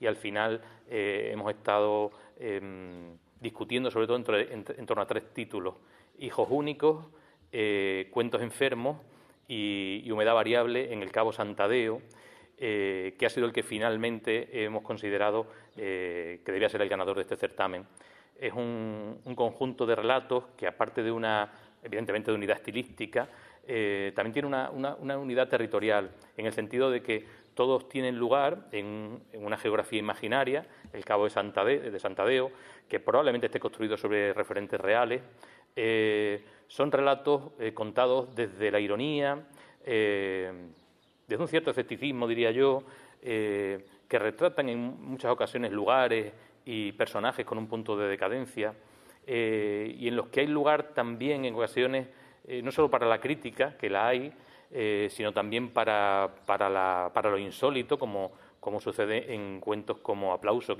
y al final hemos estado discutiendo sobre todo en torno a 3 títulos: Hijos únicos, Cuentos enfermos y Humedad variable en el Cabo Santadeo, que ha sido el que finalmente hemos considerado que debía ser el ganador de este certamen. Es un conjunto de relatos que, aparte de evidentemente de unidad estilística, también tiene una unidad territorial, en el sentido de que todos tienen lugar en una geografía imaginaria, el Cabo de Santadeo, que probablemente esté construido sobre referentes reales. Son relatos contados desde la ironía, desde un cierto escepticismo, diría yo, que retratan en muchas ocasiones lugares y personajes con un punto de decadencia, y en los que hay lugar también en ocasiones no solo para la crítica, que la hay, sino también para lo insólito, como sucede en cuentos como Aplauso,